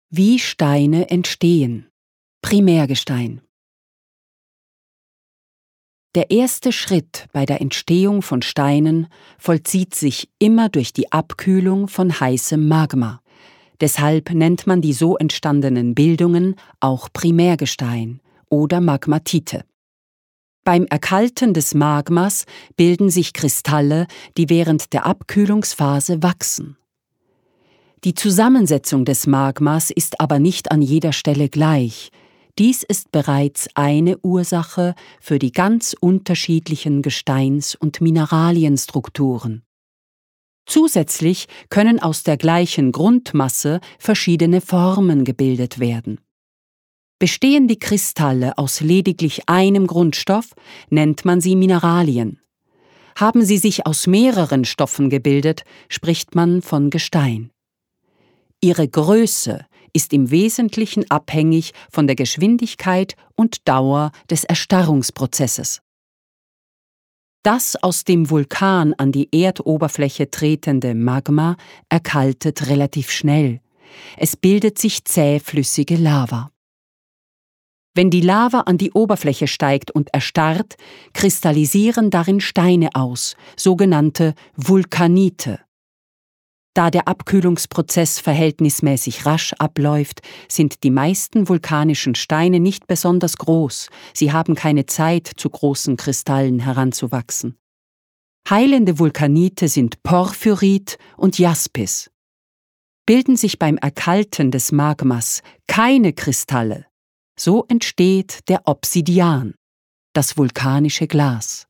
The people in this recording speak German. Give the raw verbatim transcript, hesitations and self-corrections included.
Wie Steine entstehen. Primärgestein. Der erste Schritt bei der Entstehung von Steinen vollzieht sich immer durch die Abkühlung von heißem Magma. Deshalb nennt man die so entstandenen Bildungen auch Primärgestein oder Magmatite. Beim Erkalten des Magmas bilden sich Kristalle, die während der Abkühlungsphase wachsen. Die Zusammensetzung des Magmas ist aber nicht an jeder Stelle gleich. Dies ist bereits eine Ursache für die ganz unterschiedlichen Gesteins- und Mineralienstrukturen. Zusätzlich können aus der gleichen Grundmasse verschiedene Formen gebildet werden. Bestehen die Kristalle aus lediglich einem Grundstoff, nennt man sie Mineralien. Haben sie sich aus mehreren Stoffen gebildet, spricht man von Gestein. Ihre Größe ist im Wesentlichen abhängig von der Geschwindigkeit und Dauer des Erstarrungsprozesses. Das aus dem Vulkan an die Erdoberfläche tretende Magma erkaltet relativ schnell. Es bildet sich zähflüssige Lava. Wenn die Lava an die Oberfläche steigt und erstarrt, kristallisieren darin Steine aus, sogenannte Vulkanite. Da der Abkühlungsprozess verhältnismäßig rasch abläuft, sind die meisten vulkanischen Steine nicht besonders groß, sie haben keine Zeit, zu großen Kristallen heranzuwachsen. Heilende Vulkanite sind Porphyrit und Jaspis. Bilden sich beim Erkalten des Magmas keine Kristalle, so entsteht der Obsidian, das vulkanische Glas.